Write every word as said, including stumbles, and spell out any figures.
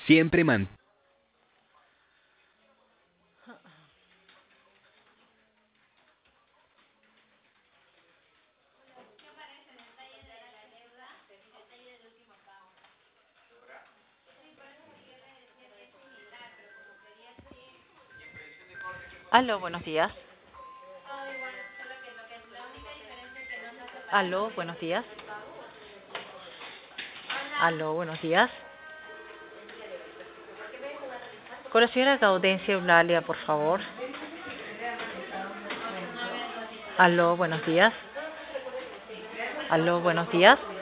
Siempre man. Aló, buenos días. Aló, buenos días. Aló, buenos días. Con la señora Gaudencia Eulalia, por favor. Aló, buenos días. Aló, buenos días.